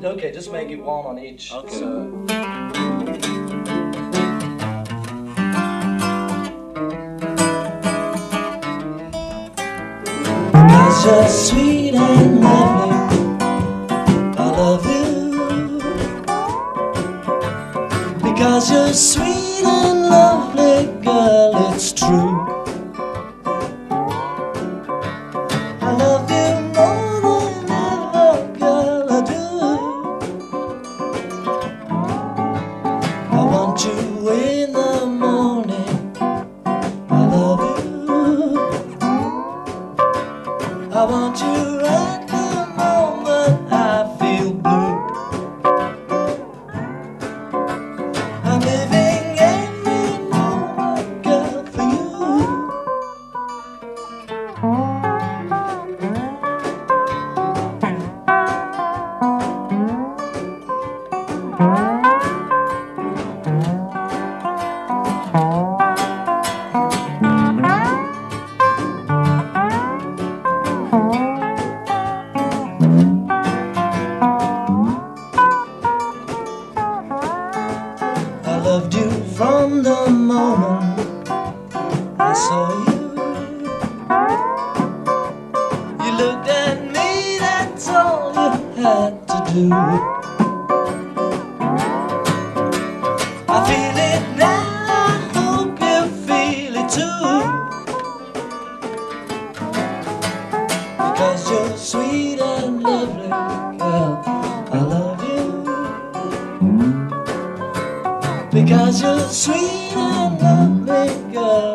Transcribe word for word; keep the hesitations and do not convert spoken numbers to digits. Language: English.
Okay, just make it one on each. Okay. So. Because you're sweet and lovely, I love you. Because you're sweet and lovely, girl, it's true. I love you more than ever, girl, I do. I want you in the morning, I love you. I want you right the moment I feel blue. I'm living every moment, girl, for you. I loved you from the moment I saw you. You looked at me, that's all you had to do. I feel it now, I hope you feel it too. Because you're sweet and lovely, girl, I love you. Because you're sweet and lovely, girl.